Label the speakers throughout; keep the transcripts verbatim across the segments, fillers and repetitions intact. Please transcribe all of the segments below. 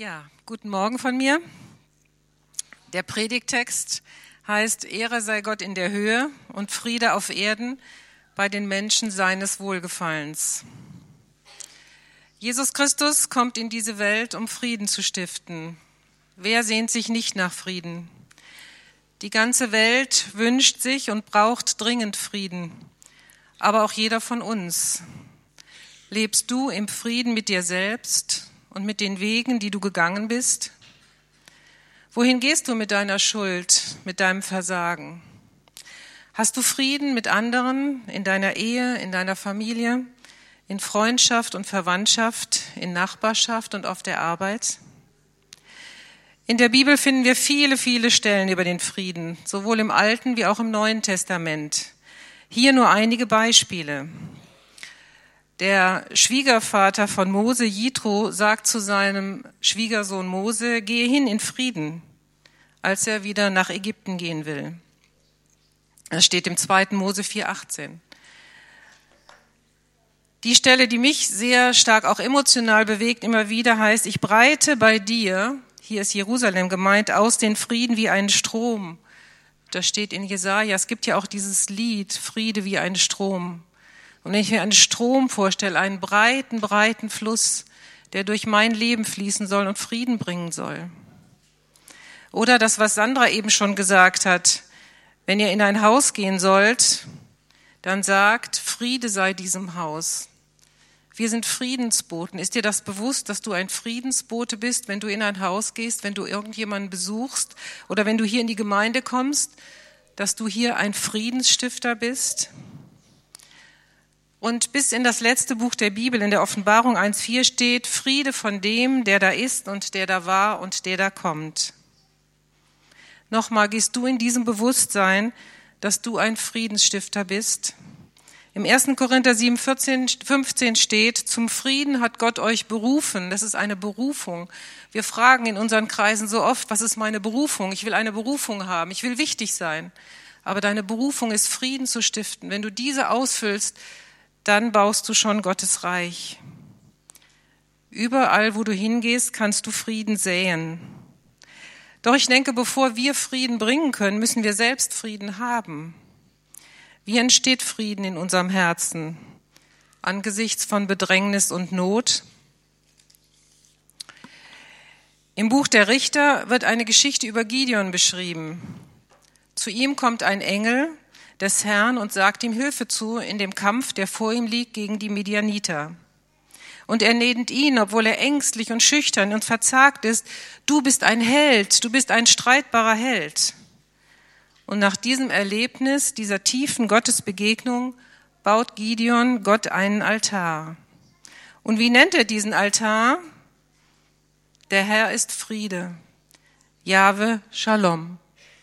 Speaker 1: Ja, guten Morgen von mir. Der Predigttext heißt: Ehre sei Gott in der Höhe und Friede auf Erden bei den Menschen seines Wohlgefallens. Jesus Christus kommt in diese Welt, um Frieden zu stiften. Wer sehnt sich nicht nach Frieden? Die ganze Welt wünscht sich und braucht dringend Frieden, aber auch jeder von uns. Lebst du im Frieden mit dir selbst und mit den Wegen, die du gegangen bist? Wohin gehst du mit deiner Schuld, mit deinem Versagen? Hast du Frieden mit anderen, in deiner Ehe, in deiner Familie, in Freundschaft und Verwandtschaft, in Nachbarschaft und auf der Arbeit? In der Bibel finden wir viele, viele Stellen über den Frieden, sowohl im Alten wie auch im Neuen Testament. Hier nur einige Beispiele. Der Schwiegervater von Mose, Jitro, sagt zu seinem Schwiegersohn Mose: Gehe hin in Frieden, als er wieder nach Ägypten gehen will. Das steht im zweiten Mose vier achtzehn. Die Stelle, die mich sehr stark auch emotional bewegt, immer wieder heißt: Ich breite bei dir, hier ist Jerusalem gemeint, aus den Frieden wie einen Strom. Das steht in Jesaja. Es gibt ja auch dieses Lied, Friede wie ein Strom. Und wenn ich mir einen Strom vorstelle, einen breiten, breiten Fluss, der durch mein Leben fließen soll und Frieden bringen soll. Oder das, was Sandra eben schon gesagt hat: Wenn ihr in ein Haus gehen sollt, dann sagt, Friede sei diesem Haus. Wir sind Friedensboten. Ist dir das bewusst, dass du ein Friedensbote bist, wenn du in ein Haus gehst, wenn du irgendjemanden besuchst oder wenn du hier in die Gemeinde kommst, dass du hier ein Friedensstifter bist? Und bis in das letzte Buch der Bibel, in der Offenbarung eins vier steht: Friede von dem, der da ist und der da war und der da kommt. Nochmal, gehst du in diesem Bewusstsein, dass du ein Friedensstifter bist? Im ersten Korinther sieben fünfzehn steht: Zum Frieden hat Gott euch berufen. Das ist eine Berufung. Wir fragen in unseren Kreisen so oft: Was ist meine Berufung? Ich will eine Berufung haben. Ich will wichtig sein. Aber deine Berufung ist, Frieden zu stiften. Wenn du diese ausfüllst, dann baust du schon Gottes Reich. Überall, wo du hingehst, kannst du Frieden säen. Doch ich denke, bevor wir Frieden bringen können, müssen wir selbst Frieden haben. Wie entsteht Frieden in unserem Herzen angesichts von Bedrängnis und Not? Im Buch der Richter wird eine Geschichte über Gideon beschrieben. Zu ihm kommt ein Engel des Herrn und sagt ihm Hilfe zu in dem Kampf, der vor ihm liegt gegen die Midianiter. Und er nennt ihn, obwohl er ängstlich und schüchtern und verzagt ist: Du bist ein Held, du bist ein streitbarer Held. Und nach diesem Erlebnis, dieser tiefen Gottesbegegnung, baut Gideon Gott einen Altar. Und wie nennt er diesen Altar? Der Herr ist Friede. Jahwe Shalom.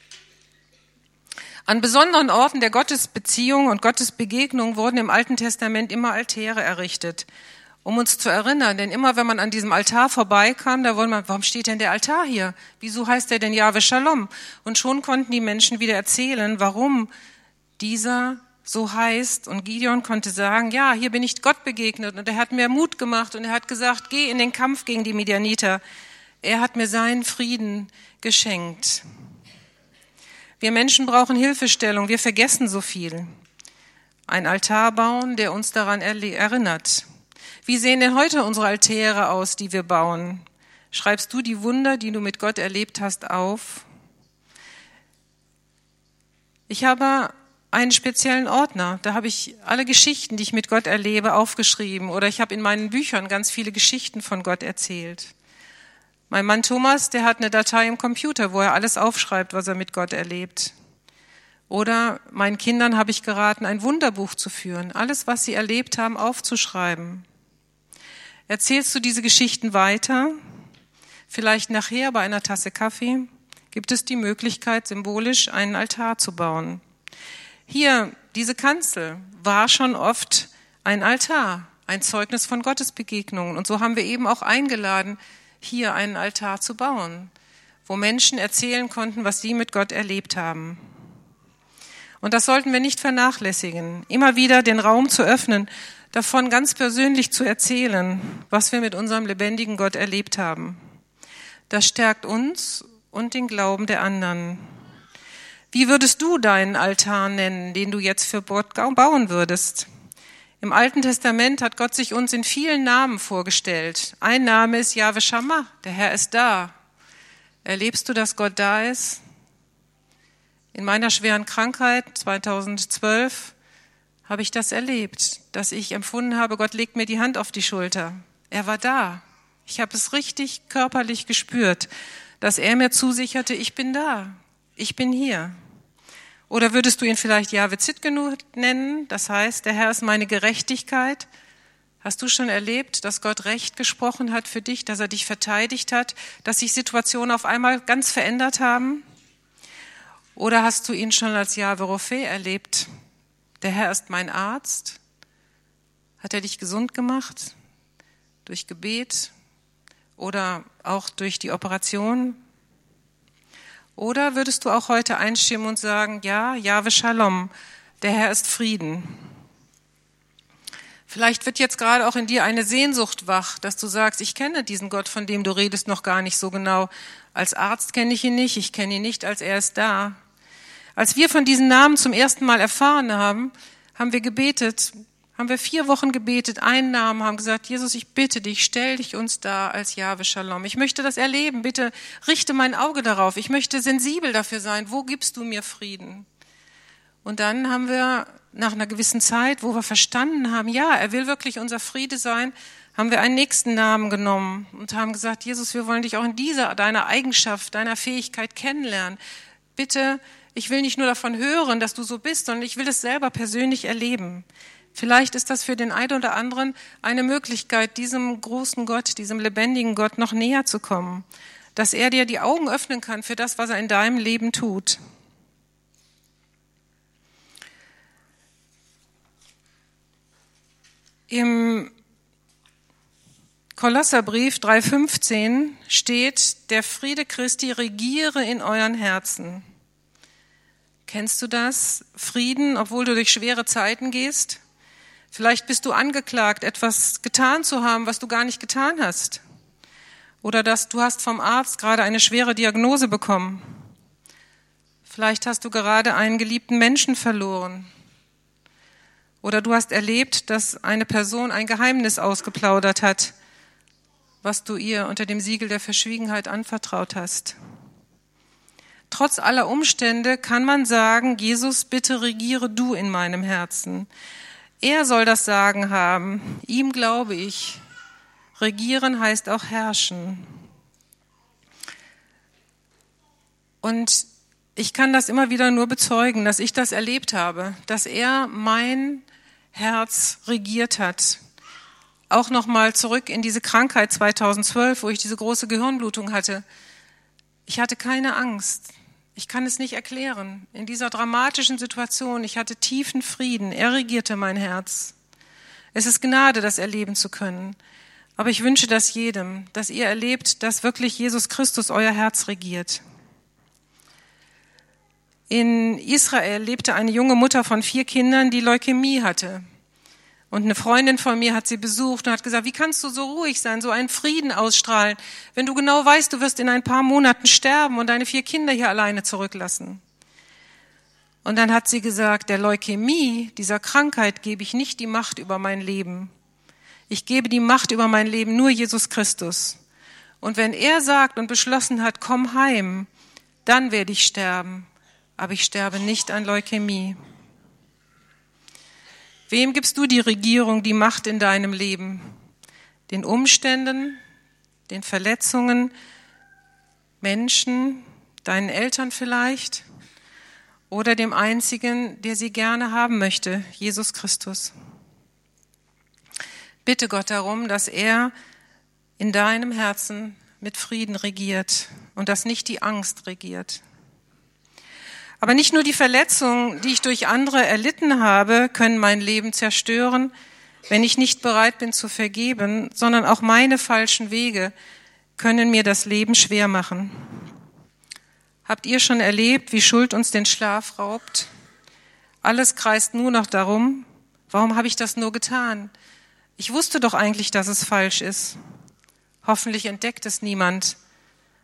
Speaker 1: An besonderen Orten der Gottesbeziehung und Gottesbegegnung wurden im Alten Testament immer Altäre errichtet, um uns zu erinnern. Denn immer wenn man an diesem Altar vorbeikam, da wollte man: Warum steht denn der Altar hier? Wieso heißt der denn Jahwe Shalom? Und schon konnten die Menschen wieder erzählen, warum dieser so heißt. Und Gideon konnte sagen: Ja, hier bin ich Gott begegnet und er hat mir Mut gemacht und er hat gesagt: Geh in den Kampf gegen die Midianiter. Er hat mir seinen Frieden geschenkt. Wir Menschen brauchen Hilfestellung, wir vergessen so viel. Ein Altar bauen, der uns daran erinnert. Wie sehen denn heute unsere Altäre aus, die wir bauen? Schreibst du die Wunder, die du mit Gott erlebt hast, auf? Ich habe einen speziellen Ordner, da habe ich alle Geschichten, die ich mit Gott erlebe, aufgeschrieben. Oder ich habe in meinen Büchern ganz viele Geschichten von Gott erzählt. Mein Mann Thomas, der hat eine Datei im Computer, wo er alles aufschreibt, was er mit Gott erlebt. Oder meinen Kindern habe ich geraten, ein Wunderbuch zu führen, alles, was sie erlebt haben, aufzuschreiben. Erzählst du diese Geschichten weiter? Vielleicht nachher bei einer Tasse Kaffee gibt es die Möglichkeit, symbolisch einen Altar zu bauen. Hier, diese Kanzel war schon oft ein Altar, ein Zeugnis von Gottesbegegnungen. Und so haben wir eben auch eingeladen, hier einen Altar zu bauen, wo Menschen erzählen konnten, was sie mit Gott erlebt haben. Und das sollten wir nicht vernachlässigen, immer wieder den Raum zu öffnen, davon ganz persönlich zu erzählen, was wir mit unserem lebendigen Gott erlebt haben. Das stärkt uns und den Glauben der anderen. Wie würdest du deinen Altar nennen, den du jetzt für Gott bauen würdest? Im Alten Testament hat Gott sich uns in vielen Namen vorgestellt. Ein Name ist Jahwe Shammah, der Herr ist da. Erlebst du, dass Gott da ist? In meiner schweren Krankheit zweitausendzwölf habe ich das erlebt, dass ich empfunden habe, Gott legt mir die Hand auf die Schulter. Er war da. Ich habe es richtig körperlich gespürt, dass er mir zusicherte, ich bin da, ich bin hier. Oder würdest du ihn vielleicht Jahwe Tzidkenu nennen? Das heißt, der Herr ist meine Gerechtigkeit. Hast du schon erlebt, dass Gott Recht gesprochen hat für dich, dass er dich verteidigt hat, dass sich Situationen auf einmal ganz verändert haben? Oder hast du ihn schon als Jahwe Rophe erlebt? Der Herr ist mein Arzt. Hat er dich gesund gemacht? Durch Gebet oder auch durch die Operation? Oder würdest du auch heute einstimmen und sagen, ja, Jahwe Shalom, der Herr ist Frieden? Vielleicht wird jetzt gerade auch in dir eine Sehnsucht wach, dass du sagst, ich kenne diesen Gott, von dem du redest, noch gar nicht so genau. Als Arzt kenne ich ihn nicht, ich kenne ihn nicht, als er ist da. Als wir von diesen Namen zum ersten Mal erfahren haben, haben wir gebetet, haben wir vier Wochen gebetet, einen Namen, haben gesagt, Jesus, ich bitte dich, stell dich uns dar als Jahwe Shalom. Ich möchte das erleben, bitte richte mein Auge darauf. Ich möchte sensibel dafür sein, wo gibst du mir Frieden? Und dann haben wir nach einer gewissen Zeit, wo wir verstanden haben, ja, er will wirklich unser Friede sein, haben wir einen nächsten Namen genommen und haben gesagt, Jesus, wir wollen dich auch in dieser, deiner Eigenschaft, deiner Fähigkeit kennenlernen. Bitte, ich will nicht nur davon hören, dass du so bist, sondern ich will es selber persönlich erleben. Vielleicht ist das für den einen oder anderen eine Möglichkeit, diesem großen Gott, diesem lebendigen Gott noch näher zu kommen, dass er dir die Augen öffnen kann für das, was er in deinem Leben tut. Im Kolosserbrief drei fünfzehn steht, der Friede Christi regiere in euren Herzen. Kennst du das? Frieden, obwohl du durch schwere Zeiten gehst? Vielleicht bist du angeklagt, etwas getan zu haben, was du gar nicht getan hast. Oder dass du hast vom Arzt gerade eine schwere Diagnose bekommen. Vielleicht hast du gerade einen geliebten Menschen verloren. Oder du hast erlebt, dass eine Person ein Geheimnis ausgeplaudert hat, was du ihr unter dem Siegel der Verschwiegenheit anvertraut hast. Trotz aller Umstände kann man sagen, Jesus, bitte regiere du in meinem Herzen. Er soll das Sagen haben. Ihm glaube ich. Regieren heißt auch herrschen. Und ich kann das immer wieder nur bezeugen, dass ich das erlebt habe, dass er mein Herz regiert hat. Auch nochmal zurück in diese Krankheit zweitausendzwölf, wo ich diese große Gehirnblutung hatte. Ich hatte keine Angst. Ich kann es nicht erklären. In dieser dramatischen Situation, ich hatte tiefen Frieden. Er regierte mein Herz. Es ist Gnade, das erleben zu können. Aber ich wünsche das jedem, dass ihr erlebt, dass wirklich Jesus Christus euer Herz regiert. In Israel lebte eine junge Mutter von vier Kindern, die Leukämie hatte. Und eine Freundin von mir hat sie besucht und hat gesagt, wie kannst du so ruhig sein, so einen Frieden ausstrahlen, wenn du genau weißt, du wirst in ein paar Monaten sterben und deine vier Kinder hier alleine zurücklassen. Und dann hat sie gesagt, der Leukämie, dieser Krankheit, gebe ich nicht die Macht über mein Leben. Ich gebe die Macht über mein Leben nur Jesus Christus. Und wenn er sagt und beschlossen hat, komm heim, dann werde ich sterben. Aber ich sterbe nicht an Leukämie. Wem gibst du die Regierung, die Macht in deinem Leben? Den Umständen, den Verletzungen, Menschen, deinen Eltern vielleicht? Oder dem Einzigen, der sie gerne haben möchte, Jesus Christus? Bitte Gott darum, dass er in deinem Herzen mit Frieden regiert und dass nicht die Angst regiert. Aber nicht nur die Verletzungen, die ich durch andere erlitten habe, können mein Leben zerstören, wenn ich nicht bereit bin zu vergeben, sondern auch meine falschen Wege können mir das Leben schwer machen. Habt ihr schon erlebt, wie Schuld uns den Schlaf raubt? Alles kreist nur noch darum, warum habe ich das nur getan? Ich wusste doch eigentlich, dass es falsch ist. Hoffentlich entdeckt es niemand.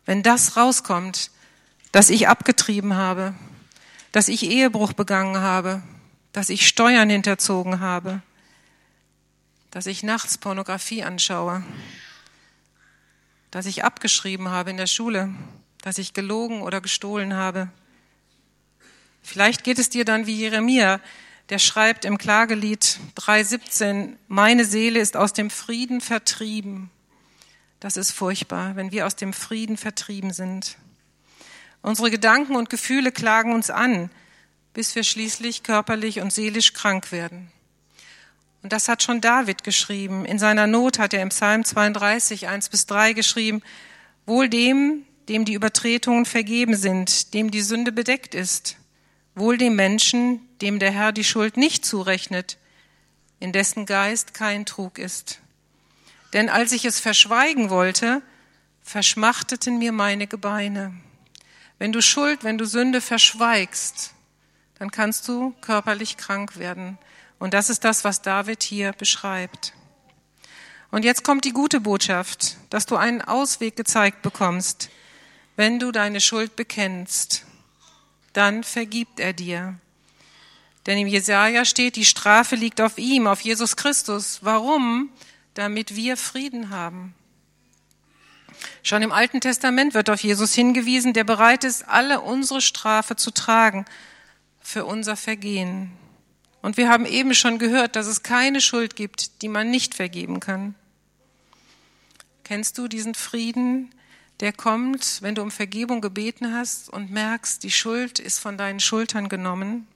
Speaker 1: wenn das rauskommt, dass ich abgetrieben habe, dass ich Ehebruch begangen habe, dass ich Steuern hinterzogen habe, dass ich nachts Pornografie anschaue, dass ich abgeschrieben habe in der Schule, dass ich gelogen oder gestohlen habe. Vielleicht geht es dir dann wie Jeremia, der schreibt im Klagelied drei siebzehn, meine Seele ist aus dem Frieden vertrieben. Das ist furchtbar, wenn wir aus dem Frieden vertrieben sind. Unsere Gedanken und Gefühle klagen uns an, bis wir schließlich körperlich und seelisch krank werden. Und das hat schon David geschrieben. In seiner Not hat er im Psalm zweiunddreißig, eins bis drei geschrieben, wohl dem, dem die Übertretungen vergeben sind, dem die Sünde bedeckt ist. Wohl dem Menschen, dem der Herr die Schuld nicht zurechnet, in dessen Geist kein Trug ist. Denn als ich es verschweigen wollte, verschmachteten mir meine Gebeine. Wenn du Schuld, wenn du Sünde verschweigst, dann kannst du körperlich krank werden. Und das ist das, was David hier beschreibt. Und jetzt kommt die gute Botschaft, dass du einen Ausweg gezeigt bekommst, wenn du deine Schuld bekennst. Dann vergibt er dir. Denn im Jesaja steht, die Strafe liegt auf ihm, auf Jesus Christus. Warum? Damit wir Frieden haben. Schon im Alten Testament wird auf Jesus hingewiesen, der bereit ist, alle unsere Strafe zu tragen für unser Vergehen. Und wir haben eben schon gehört, dass es keine Schuld gibt, die man nicht vergeben kann. Kennst du diesen Frieden, der kommt, wenn du um Vergebung gebeten hast und merkst, die Schuld ist von deinen Schultern genommen?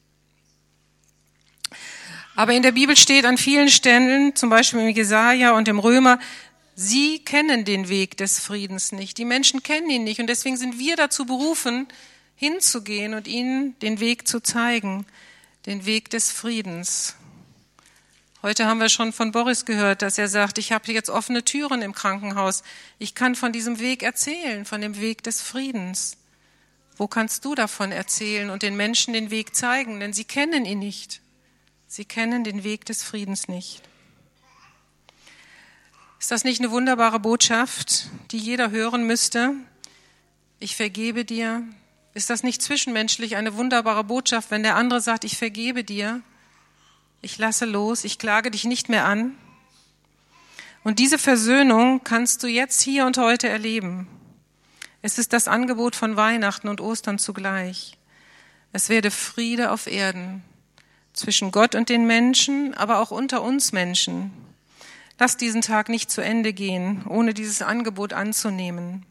Speaker 1: Aber in der Bibel steht an vielen Stellen, zum Beispiel im Jesaja und im Römer, sie kennen den Weg des Friedens nicht. Die Menschen kennen ihn nicht und deswegen sind wir dazu berufen, hinzugehen und ihnen den Weg zu zeigen, den Weg des Friedens. Heute haben wir schon von Boris gehört, dass er sagt, ich habe jetzt offene Türen im Krankenhaus. Ich kann von diesem Weg erzählen, von dem Weg des Friedens. Wo kannst du davon erzählen und den Menschen den Weg zeigen? Denn sie kennen ihn nicht. Sie kennen den Weg des Friedens nicht. Ist das nicht eine wunderbare Botschaft, die jeder hören müsste? Ich vergebe dir. Ist das nicht zwischenmenschlich eine wunderbare Botschaft, wenn der andere sagt, ich vergebe dir? Ich lasse los, ich klage dich nicht mehr an. Und diese Versöhnung kannst du jetzt hier und heute erleben. Es ist das Angebot von Weihnachten und Ostern zugleich. Es werde Friede auf Erden, zwischen Gott und den Menschen, aber auch unter uns Menschen. Lass diesen Tag nicht zu Ende gehen, ohne dieses Angebot anzunehmen.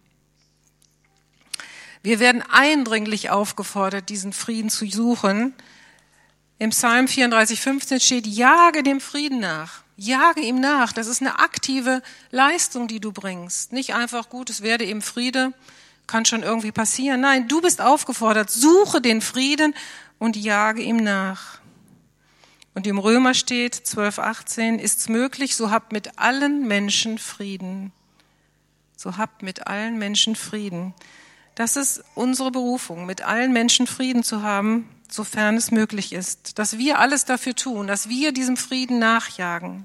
Speaker 1: Wir werden eindringlich aufgefordert, diesen Frieden zu suchen. Im Psalm vierunddreißig, fünfzehn steht, jage dem Frieden nach, jage ihm nach. Das ist eine aktive Leistung, die du bringst. Nicht einfach, gut, es werde eben Friede, kann schon irgendwie passieren. Nein, du bist aufgefordert, suche den Frieden und jage ihm nach. Und im Römer steht, zwölf, achtzehn, ist's möglich, so habt mit allen Menschen Frieden. So habt mit allen Menschen Frieden. Das ist unsere Berufung, mit allen Menschen Frieden zu haben, sofern es möglich ist, dass wir alles dafür tun, dass wir diesem Frieden nachjagen.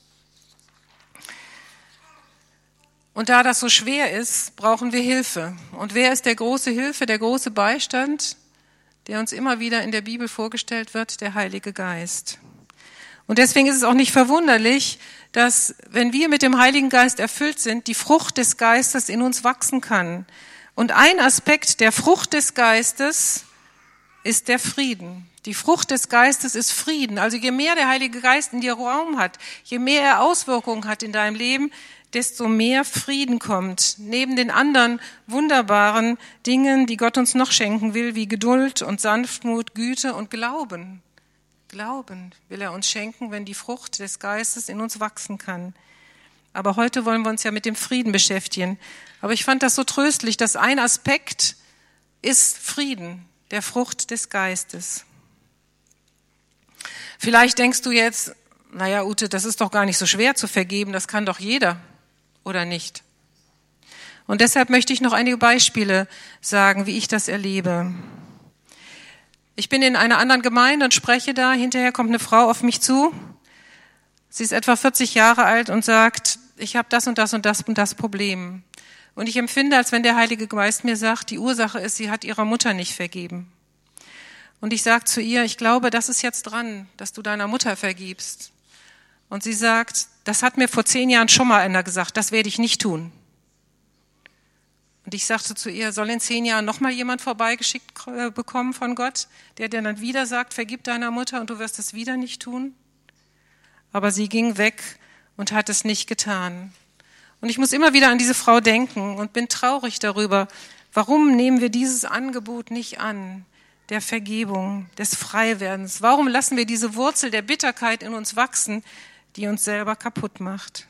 Speaker 1: Und da das so schwer ist, brauchen wir Hilfe. Und wer ist der große Hilfe, der große Beistand, der uns immer wieder in der Bibel vorgestellt wird? Der Heilige Geist. Und deswegen ist es auch nicht verwunderlich, dass, wenn wir mit dem Heiligen Geist erfüllt sind, die Frucht des Geistes in uns wachsen kann. Und ein Aspekt der Frucht des Geistes ist der Frieden. Die Frucht des Geistes ist Frieden. Also je mehr der Heilige Geist in dir Raum hat, je mehr er Auswirkungen hat in deinem Leben, desto mehr Frieden kommt. Neben den anderen wunderbaren Dingen, die Gott uns noch schenken will, wie Geduld und Sanftmut, Güte und Glauben. Glauben will er uns schenken, wenn die Frucht des Geistes in uns wachsen kann. Aber heute wollen wir uns ja mit dem Frieden beschäftigen. Aber ich fand das so tröstlich, dass ein Aspekt ist Frieden, der Frucht des Geistes. Vielleicht denkst du jetzt, naja, Ute, das ist doch gar nicht so schwer zu vergeben, das kann doch jeder, oder nicht? Und deshalb möchte ich noch einige Beispiele sagen, wie ich das erlebe. Ich bin in einer anderen Gemeinde und spreche da, hinterher kommt eine Frau auf mich zu. Sie ist etwa vierzig Jahre alt und sagt, ich habe das und das und das und das Problem. Und ich empfinde, als wenn der Heilige Geist mir sagt, die Ursache ist, sie hat ihrer Mutter nicht vergeben. Und ich sage zu ihr, ich glaube, das ist jetzt dran, dass du deiner Mutter vergibst. Und sie sagt, das hat mir vor zehn Jahren schon mal einer gesagt, das werde ich nicht tun. Und ich sagte zu ihr, soll in zehn Jahren noch mal jemand vorbeigeschickt bekommen von Gott, der dir dann wieder sagt, vergib deiner Mutter und du wirst es wieder nicht tun? Aber sie ging weg und hat es nicht getan. Und ich muss immer wieder an diese Frau denken und bin traurig darüber. Warum nehmen wir dieses Angebot nicht an, der Vergebung, des Freiwerdens? Warum lassen wir diese Wurzel der Bitterkeit in uns wachsen, die uns selber kaputt macht?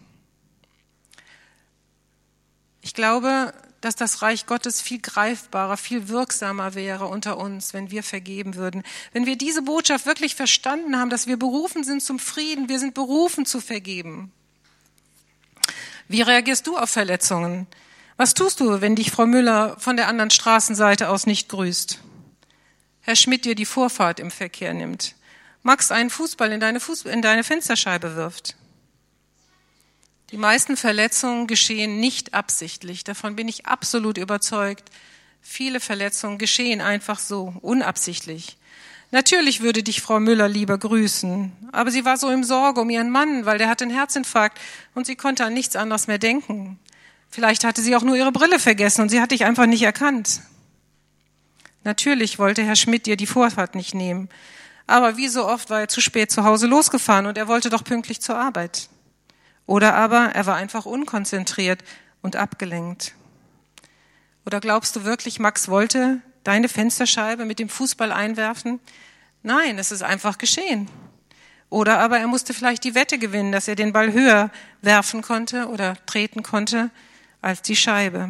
Speaker 1: Ich glaube, dass das Reich Gottes viel greifbarer, viel wirksamer wäre unter uns, wenn wir vergeben würden. Wenn wir diese Botschaft wirklich verstanden haben, dass wir berufen sind zum Frieden, wir sind berufen zu vergeben. Wie reagierst du auf Verletzungen? Was tust du, wenn dich Frau Müller von der anderen Straßenseite aus nicht grüßt? Herr Schmidt dir die Vorfahrt im Verkehr nimmt? Max einen Fußball in deine, Fuß- in deine Fensterscheibe wirft? Die meisten Verletzungen geschehen nicht absichtlich. Davon bin ich absolut überzeugt. Viele Verletzungen geschehen einfach so, unabsichtlich. Natürlich würde dich Frau Müller lieber grüßen, aber sie war so in Sorge um ihren Mann, weil der hatte einen Herzinfarkt und sie konnte an nichts anderes mehr denken. Vielleicht hatte sie auch nur ihre Brille vergessen und sie hat dich einfach nicht erkannt. Natürlich wollte Herr Schmidt dir die Vorfahrt nicht nehmen, aber wie so oft war er zu spät zu Hause losgefahren und er wollte doch pünktlich zur Arbeit. Oder aber er war einfach unkonzentriert und abgelenkt. Oder glaubst du wirklich, Max wollte deine Fensterscheibe mit dem Fußball einwerfen? Nein, es ist einfach geschehen. Oder aber er musste vielleicht die Wette gewinnen, dass er den Ball höher werfen konnte oder treten konnte als die Scheibe.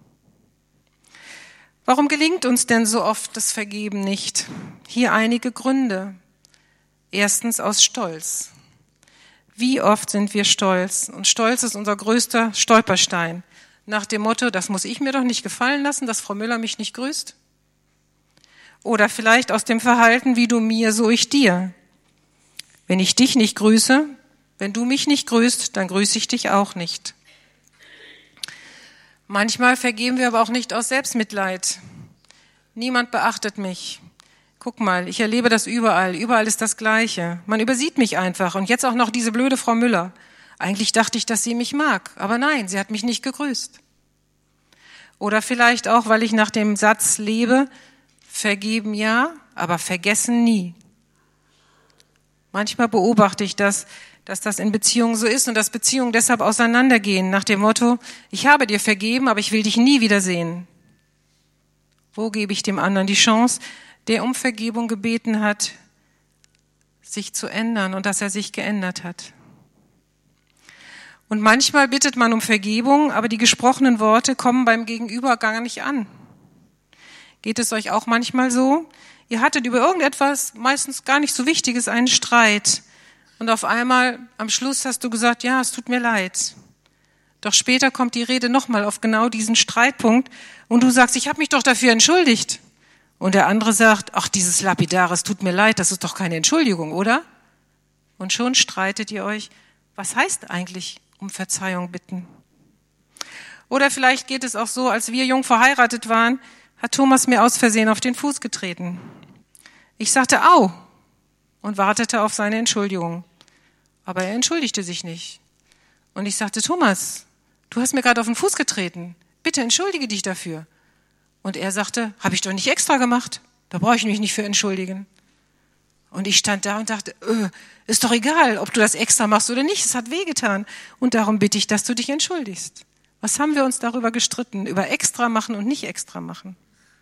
Speaker 1: Warum gelingt uns denn so oft das Vergeben nicht? Hier einige Gründe. Erstens aus Stolz. Wie oft sind wir stolz? Und Stolz ist unser größter Stolperstein. Nach dem Motto, das muss ich mir doch nicht gefallen lassen, dass Frau Müller mich nicht grüßt. Oder vielleicht aus dem Verhalten, wie du mir, so ich dir. Wenn ich dich nicht grüße, wenn du mich nicht grüßt, dann grüße ich dich auch nicht. Manchmal vergeben wir aber auch nicht aus Selbstmitleid. Niemand beachtet mich. Guck mal, ich erlebe das überall. Überall ist das Gleiche. Man übersieht mich einfach. Und jetzt auch noch diese blöde Frau Müller. Eigentlich dachte ich, dass sie mich mag. Aber nein, sie hat mich nicht gegrüßt. Oder vielleicht auch, weil ich nach dem Satz lebe, vergeben ja, aber vergessen nie. Manchmal beobachte ich das, dass das in Beziehungen so ist und dass Beziehungen deshalb auseinandergehen. Nach dem Motto, ich habe dir vergeben, aber ich will dich nie wiedersehen. Wo gebe ich dem anderen die Chance, der um Vergebung gebeten hat, sich zu ändern und dass er sich geändert hat? Und manchmal bittet man um Vergebung, aber die gesprochenen Worte kommen beim Gegenüber gar nicht an. Geht es euch auch manchmal so? Ihr hattet über irgendetwas, meistens gar nicht so Wichtiges, einen Streit. Und auf einmal, am Schluss hast du gesagt, ja, es tut mir leid. Doch später kommt die Rede nochmal auf genau diesen Streitpunkt und du sagst, ich habe mich doch dafür entschuldigt. Und der andere sagt, ach, dieses Lapidare, es tut mir leid, das ist doch keine Entschuldigung, oder? Und schon streitet ihr euch, was heißt eigentlich um Verzeihung bitten? Oder vielleicht geht es auch so, als wir jung verheiratet waren, hat Thomas mir aus Versehen auf den Fuß getreten. Ich sagte, au, und wartete auf seine Entschuldigung. Aber er entschuldigte sich nicht. Und ich sagte, Thomas, du hast mir gerade auf den Fuß getreten. Bitte entschuldige dich dafür. Und er sagte, habe ich doch nicht extra gemacht. Da brauche ich mich nicht für entschuldigen. Und ich stand da und dachte, öh, ist doch egal, ob du das extra machst oder nicht. Es hat wehgetan. Und darum bitte ich, dass du dich entschuldigst. Was haben wir uns darüber gestritten? Über extra machen und nicht extra machen.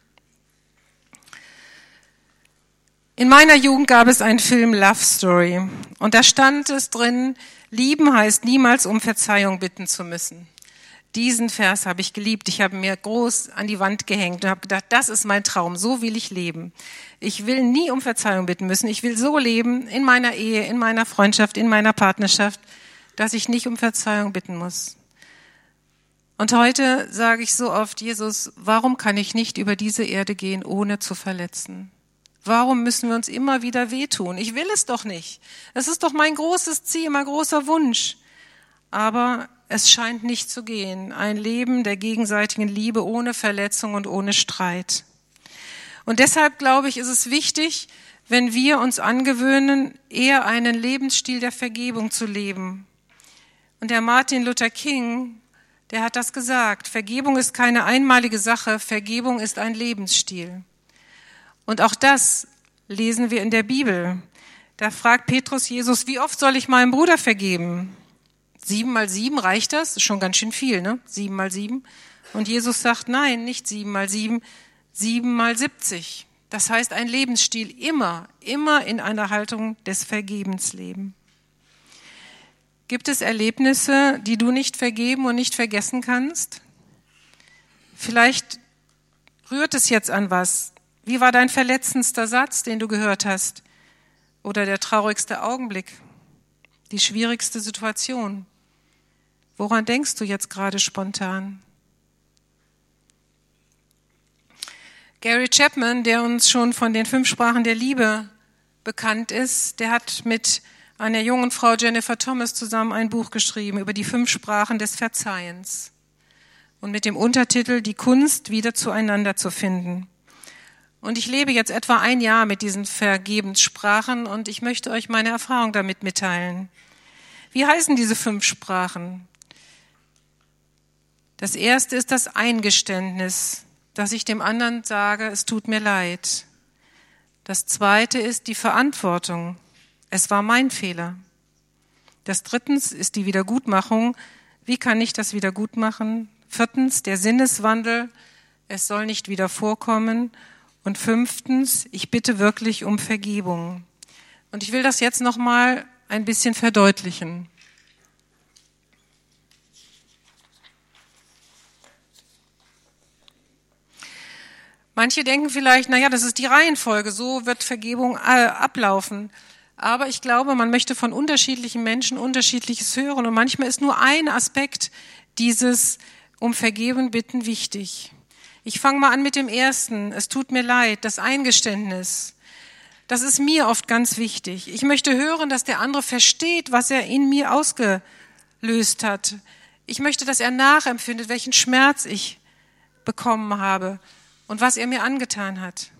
Speaker 1: In meiner Jugend gab es einen Film Love Story. Und da stand es drin, lieben heißt niemals um Verzeihung bitten zu müssen. Diesen Vers habe ich geliebt. Ich habe mir groß an die Wand gehängt und habe gedacht, das ist mein Traum, so will ich leben. Ich will nie um Verzeihung bitten müssen. Ich will so leben in meiner Ehe, in meiner Freundschaft, in meiner Partnerschaft, dass ich nicht um Verzeihung bitten muss. Und heute sage ich so oft, Jesus, warum kann ich nicht über diese Erde gehen, ohne zu verletzen? Warum müssen wir uns immer wieder wehtun? Ich will es doch nicht. Es ist doch mein großes Ziel, mein großer Wunsch. aber es scheint nicht zu gehen. Ein Leben der gegenseitigen Liebe ohne Verletzung und ohne Streit. Und deshalb, glaube ich, ist es wichtig, wenn wir uns angewöhnen, eher einen Lebensstil der Vergebung zu leben. Und der Martin Luther King, der hat das gesagt. Vergebung ist keine einmalige Sache, Vergebung ist ein Lebensstil. Und auch das lesen wir in der Bibel. Da fragt Petrus Jesus, wie oft soll ich meinem Bruder vergeben? Sieben mal sieben, reicht das? Ist schon ganz schön viel, ne? Sieben mal sieben. Und Jesus sagt, nein, nicht sieben mal sieben, sieben mal siebzig. Das heißt, ein Lebensstil immer, immer in einer Haltung des Vergebens leben. Gibt es Erlebnisse, die du nicht vergeben und nicht vergessen kannst? Vielleicht rührt es jetzt an was. Wie war dein verletzendster Satz, den du gehört hast? Oder der traurigste Augenblick? Die schwierigste Situation? Woran denkst du jetzt gerade spontan? Gary Chapman, der uns schon von den fünf Sprachen der Liebe bekannt ist, der hat mit einer jungen Frau, Jennifer Thomas, zusammen ein Buch geschrieben über die fünf Sprachen des Verzeihens und mit dem Untertitel Die Kunst, wieder zueinander zu finden. Und ich lebe jetzt etwa ein Jahr mit diesen Vergebenssprachen und ich möchte euch meine Erfahrung damit mitteilen. Wie heißen diese fünf Sprachen? Das erste ist das Eingeständnis, dass ich dem anderen sage, es tut mir leid. Das zweite ist die Verantwortung. Es war mein Fehler. Das drittens ist die Wiedergutmachung. Wie kann ich das wieder gut machen? Viertens, der Sinneswandel. Es soll nicht wieder vorkommen. Und fünftens, ich bitte wirklich um Vergebung. Und ich will das jetzt noch mal ein bisschen verdeutlichen. Manche denken vielleicht, naja, das ist die Reihenfolge, so wird Vergebung ablaufen. Aber ich glaube, man möchte von unterschiedlichen Menschen Unterschiedliches hören. Und manchmal ist nur ein Aspekt dieses um Vergeben bitten wichtig. Ich fange mal an mit dem ersten. Es tut mir leid, das Eingeständnis. Das ist mir oft ganz wichtig. Ich möchte hören, dass der andere versteht, was er in mir ausgelöst hat. Ich möchte, dass er nachempfindet, welchen Schmerz ich bekommen habe und was er mir angetan hat.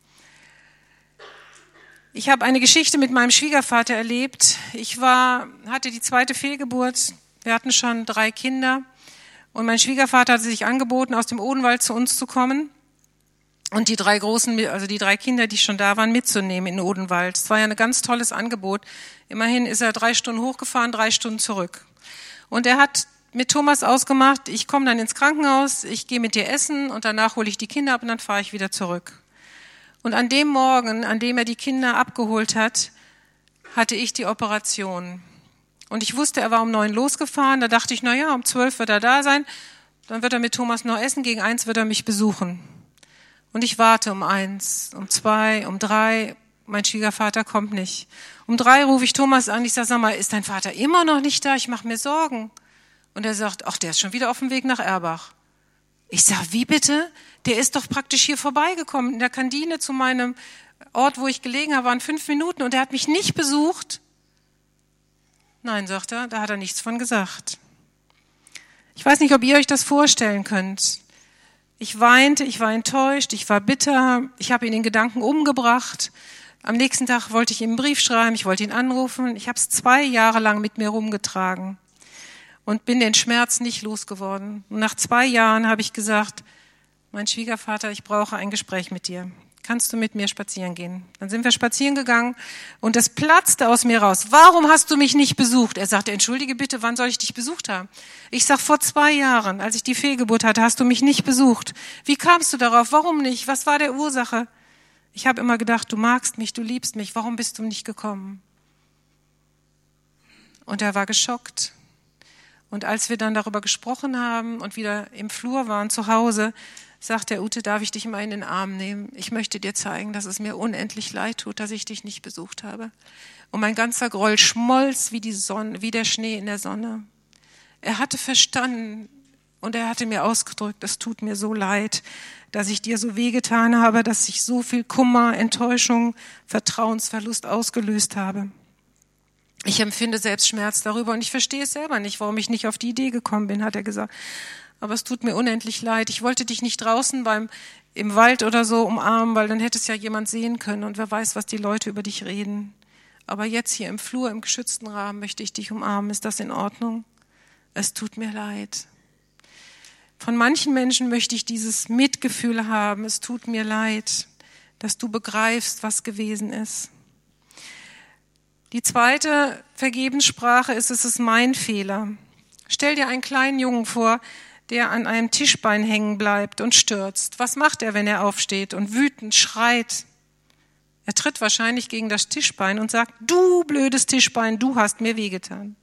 Speaker 1: Ich habe eine Geschichte mit meinem Schwiegervater erlebt. Ich war, hatte die zweite Fehlgeburt. Wir hatten schon drei Kinder. Und mein Schwiegervater hatte sich angeboten, aus dem Odenwald zu uns zu kommen und die drei großen, also die drei Kinder, die schon da waren, mitzunehmen in den Odenwald. Es war ja ein ganz tolles Angebot. Immerhin ist er drei Stunden hochgefahren, drei Stunden zurück. Und er hat mit Thomas ausgemacht, ich komme dann ins Krankenhaus, ich gehe mit dir essen und danach hole ich die Kinder ab und dann fahre ich wieder zurück. Und an dem Morgen, an dem er die Kinder abgeholt hat, hatte ich die Operation. Und ich wusste, er war um neun losgefahren. Da dachte ich, na ja, um zwölf wird er da sein. Dann wird er mit Thomas noch essen. Gegen eins wird er mich besuchen. Und ich warte um eins, um zwei, um drei. Mein Schwiegervater kommt nicht. Um drei rufe ich Thomas an. Ich sage, sag mal, ist dein Vater immer noch nicht da? Ich mache mir Sorgen. Und er sagt, ach, der ist schon wieder auf dem Weg nach Erbach. Ich sage, wie bitte? Der ist doch praktisch hier vorbeigekommen. In der Kantine zu meinem Ort, wo ich gelegen habe, waren fünf Minuten und er hat mich nicht besucht. Nein, sagt er, da hat er nichts von gesagt. Ich weiß nicht, ob ihr euch das vorstellen könnt. Ich weinte, ich war enttäuscht, ich war bitter, ich habe ihn in Gedanken umgebracht. Am nächsten Tag wollte ich ihm einen Brief schreiben, ich wollte ihn anrufen. Ich habe es zwei Jahre lang mit mir rumgetragen und bin den Schmerz nicht losgeworden. Und nach zwei Jahren habe ich gesagt, mein Schwiegervater, ich brauche ein Gespräch mit dir. Kannst du mit mir spazieren gehen? Dann sind wir spazieren gegangen und es platzte aus mir raus. Warum hast du mich nicht besucht? Er sagte, entschuldige bitte, wann soll ich dich besucht haben? Ich sag, vor zwei Jahren, als ich die Fehlgeburt hatte, hast du mich nicht besucht. Wie kamst du darauf? Warum nicht? Was war der Ursache? Ich habe immer gedacht, du magst mich, du liebst mich. Warum bist du nicht gekommen? Und er war geschockt. Und als wir dann darüber gesprochen haben und wieder im Flur waren zu Hause, sagt der Ute, darf ich dich mal in den Arm nehmen? Ich möchte dir zeigen, dass es mir unendlich leid tut, dass ich dich nicht besucht habe. Und mein ganzer Groll schmolz wie die Sonne, wie der Schnee in der Sonne. Er hatte verstanden und er hatte mir ausgedrückt, es tut mir so leid, dass ich dir so wehgetan habe, dass ich so viel Kummer, Enttäuschung, Vertrauensverlust ausgelöst habe. Ich Ich empfinde selbst Schmerz darüber und ich verstehe es selber nicht, warum ich nicht auf die Idee gekommen bin, hat er gesagt. Aber es tut mir unendlich leid. Ich wollte dich nicht draußen beim im Wald oder so umarmen, weil dann hätte es ja jemand sehen können und wer weiß, was die Leute über dich reden. Aber jetzt hier im Flur, im geschützten Rahmen möchte ich dich umarmen. Ist das in Ordnung? Es tut mir leid. Von manchen Menschen möchte ich dieses Mitgefühl haben. Es tut mir leid, dass du begreifst, was gewesen ist. Die zweite Vergebenssprache ist, es ist mein Fehler. Stell dir einen kleinen Jungen vor, der an einem Tischbein hängen bleibt und stürzt. Was macht er, wenn er aufsteht und wütend schreit? Er tritt wahrscheinlich gegen das Tischbein und sagt, du blödes Tischbein, du hast mir wehgetan.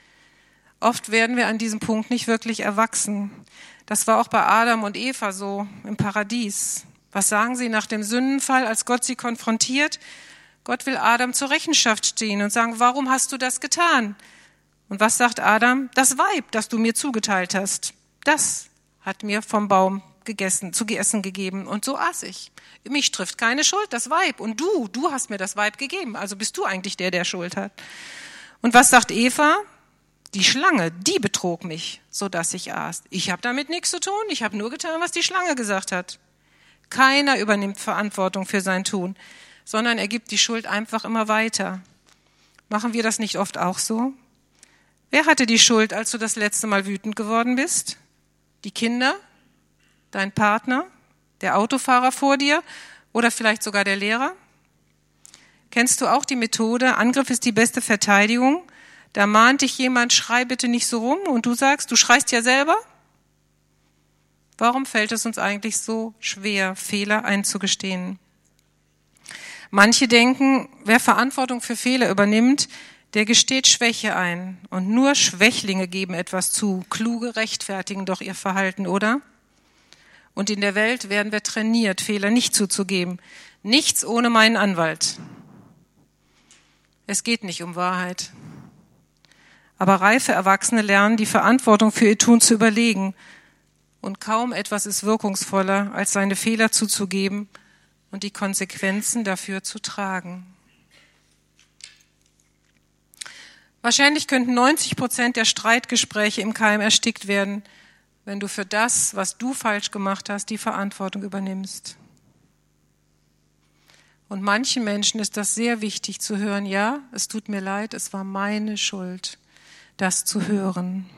Speaker 1: Oft werden wir an diesem Punkt nicht wirklich erwachsen. Das war auch bei Adam und Eva so im Paradies. Was sagen sie nach dem Sündenfall, als Gott sie konfrontiert? Gott will Adam zur Rechenschaft stehen und sagen, warum hast du das getan? Und was sagt Adam? Das Weib, das du mir zugeteilt hast, das hat mir vom Baum gegessen, zu essen gegeben und so aß ich. Mich trifft keine Schuld, das Weib. Und du, du hast mir das Weib gegeben, also bist du eigentlich der, der Schuld hat. Und was sagt Eva? Die Schlange, die betrog mich, sodass ich aß. Ich habe damit nichts zu tun, ich habe nur getan, was die Schlange gesagt hat. Keiner übernimmt Verantwortung für sein Tun, sondern er gibt die Schuld einfach immer weiter. Machen wir das nicht oft auch so? Wer hatte die Schuld, als du das letzte Mal wütend geworden bist? Die Kinder? Dein Partner? Der Autofahrer vor dir? Oder vielleicht sogar der Lehrer? Kennst du auch die Methode, Angriff ist die beste Verteidigung? Da mahnt dich jemand, schrei bitte nicht so rum und du sagst, du schreist ja selber? Warum fällt es uns eigentlich so schwer, Fehler einzugestehen? Manche denken, wer Verantwortung für Fehler übernimmt, der gesteht Schwäche ein. Und nur Schwächlinge geben etwas zu. Kluge rechtfertigen doch ihr Verhalten, oder? Und in der Welt werden wir trainiert, Fehler nicht zuzugeben. Nichts ohne meinen Anwalt. Es geht nicht um Wahrheit. Aber reife Erwachsene lernen, die Verantwortung für ihr Tun zu überlegen. Und kaum etwas ist wirkungsvoller, als seine Fehler zuzugeben und die Konsequenzen dafür zu tragen. Wahrscheinlich könnten neunzig Prozent der Streitgespräche im Keim erstickt werden, wenn du für das, was du falsch gemacht hast, die Verantwortung übernimmst. Und manchen Menschen ist das sehr wichtig zu hören, ja, es tut mir leid, es war meine Schuld, das zu hören.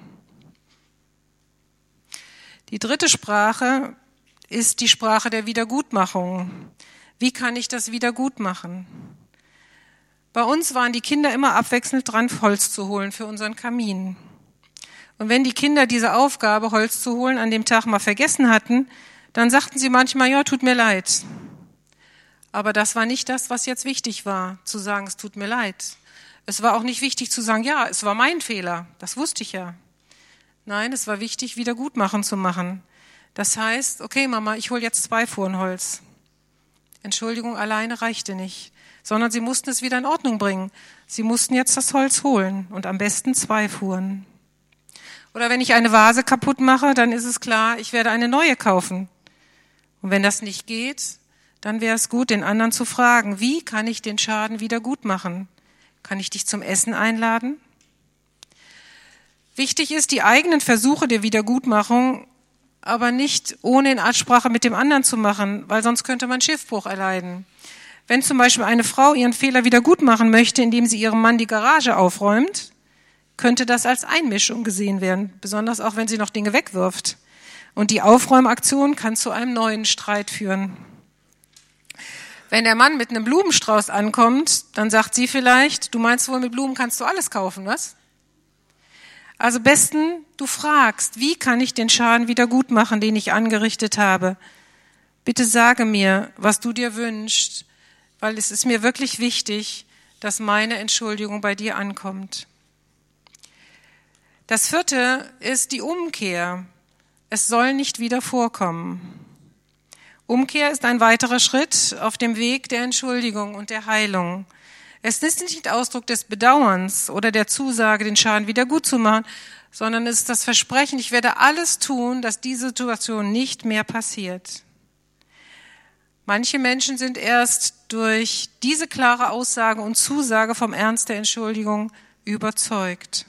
Speaker 1: Die dritte Sprache ist die Sprache der Wiedergutmachung. Wie kann ich das wieder gut machen? Bei uns waren die Kinder immer abwechselnd dran, Holz zu holen für unseren Kamin. Und wenn die Kinder diese Aufgabe, Holz zu holen, an dem Tag mal vergessen hatten, dann sagten sie manchmal, ja, tut mir leid. Aber das war nicht das, was jetzt wichtig war, zu sagen, es tut mir leid. Es war auch nicht wichtig zu sagen, ja, es war mein Fehler, das wusste ich ja. Nein, es war wichtig, Wiedergutmachen zu machen. Das heißt, okay, Mama, ich hole jetzt zwei Fuhren Holz. Entschuldigung alleine reichte nicht, sondern sie mussten es wieder in Ordnung bringen. Sie mussten jetzt das Holz holen und am besten zwei Fuhren. Oder wenn ich eine Vase kaputt mache, dann ist es klar, ich werde eine neue kaufen. Und wenn das nicht geht, dann wäre es gut, den anderen zu fragen, wie kann ich den Schaden wieder gut machen? Kann ich dich zum Essen einladen? Wichtig ist, die eigenen Versuche der Wiedergutmachung aber nicht ohne in Absprache mit dem anderen zu machen, weil sonst könnte man Schiffbruch erleiden. Wenn zum Beispiel eine Frau ihren Fehler wieder gut machen möchte, indem sie ihrem Mann die Garage aufräumt, könnte das als Einmischung gesehen werden, besonders auch wenn sie noch Dinge wegwirft. Und die Aufräumaktion kann zu einem neuen Streit führen. Wenn der Mann mit einem Blumenstrauß ankommt, dann sagt sie vielleicht, du meinst wohl, mit Blumen kannst du alles kaufen, was? Also besten, du fragst, wie kann ich den Schaden wieder gut machen, den ich angerichtet habe? Bitte sage mir, was du dir wünschst, weil es ist mir wirklich wichtig, dass meine Entschuldigung bei dir ankommt. Das vierte ist die Umkehr. Es soll nicht wieder vorkommen. Umkehr ist ein weiterer Schritt auf dem Weg der Entschuldigung und der Heilung. Es ist nicht Ausdruck des Bedauerns oder der Zusage, den Schaden wieder gut zu machen, sondern es ist das Versprechen, ich werde alles tun, dass diese Situation nicht mehr passiert. Manche Menschen sind erst durch diese klare Aussage und Zusage vom Ernst der Entschuldigung überzeugt.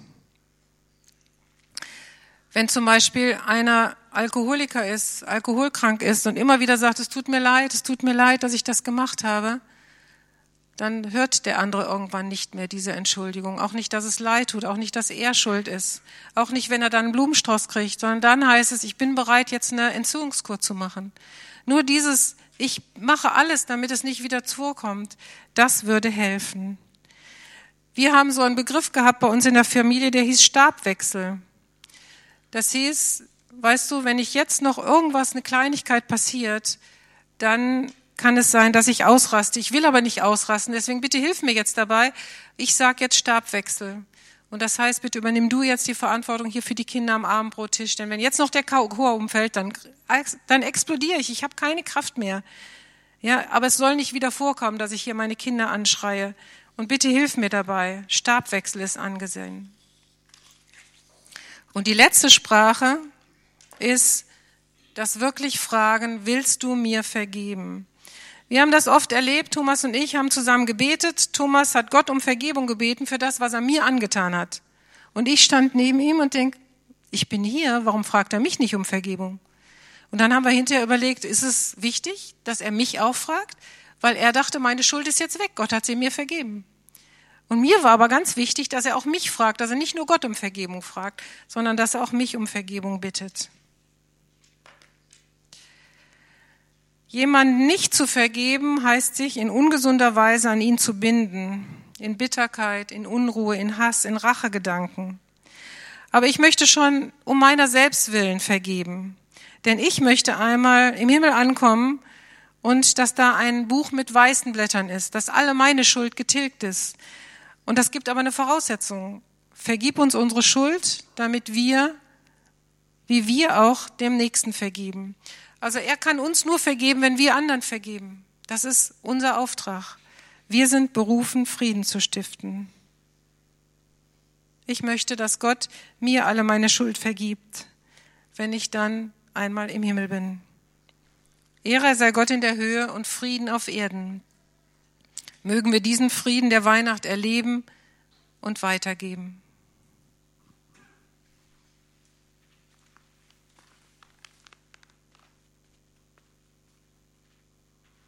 Speaker 1: Wenn zum Beispiel einer Alkoholiker ist, alkoholkrank ist und immer wieder sagt, es tut mir leid, es tut mir leid, dass ich das gemacht habe, dann hört der andere irgendwann nicht mehr diese Entschuldigung. Auch nicht, dass es leid tut, auch nicht, dass er schuld ist. Auch nicht, wenn er dann einen Blumenstrauß kriegt, sondern dann heißt es, ich bin bereit, jetzt eine Entzugskur zu machen. Nur dieses, ich mache alles, damit es nicht wieder vorkommt, das würde helfen. Wir haben so einen Begriff gehabt bei uns in der Familie, der hieß Stabwechsel. Das hieß, weißt du, wenn ich jetzt noch irgendwas, eine Kleinigkeit passiert, dann kann es sein, dass ich ausraste. Ich will aber nicht ausrasten, deswegen bitte hilf mir jetzt dabei. Ich sage jetzt Stabwechsel. Und das heißt, bitte übernimm du jetzt die Verantwortung hier für die Kinder am Abendbrottisch. Denn wenn jetzt noch der Chor umfällt, dann, dann explodiere ich. Ich habe keine Kraft mehr. Ja, aber es soll nicht wieder vorkommen, dass ich hier meine Kinder anschreie. Und bitte hilf mir dabei. Stabwechsel ist angesehen. Und die letzte Sprache ist das wirklich Fragen, willst du mir vergeben? Wir haben das oft erlebt, Thomas und ich haben zusammen gebetet. Thomas hat Gott um Vergebung gebeten für das, was er mir angetan hat. Und ich stand neben ihm und denk, ich bin hier, warum fragt er mich nicht um Vergebung? Und dann haben wir hinterher überlegt, ist es wichtig, dass er mich auch fragt? Weil er dachte, meine Schuld ist jetzt weg, Gott hat sie mir vergeben. Und mir war aber ganz wichtig, dass er auch mich fragt, dass er nicht nur Gott um Vergebung fragt, sondern dass er auch mich um Vergebung bittet. Jemanden nicht zu vergeben, heißt sich in ungesunder Weise an ihn zu binden, in Bitterkeit, in Unruhe, in Hass, in Rachegedanken. Aber ich möchte schon um meiner selbst willen vergeben, denn ich möchte einmal im Himmel ankommen und dass da ein Buch mit weißen Blättern ist, dass alle meine Schuld getilgt ist. Und das gibt aber eine Voraussetzung. Vergib uns unsere Schuld, damit wir, wie wir auch dem Nächsten vergeben. Also er kann uns nur vergeben, wenn wir anderen vergeben. Das ist unser Auftrag. Wir sind berufen, Frieden zu stiften. Ich möchte, dass Gott mir alle meine Schuld vergibt, wenn ich dann einmal im Himmel bin. Ehre sei Gott in der Höhe und Frieden auf Erden. Mögen wir diesen Frieden der Weihnacht erleben und weitergeben.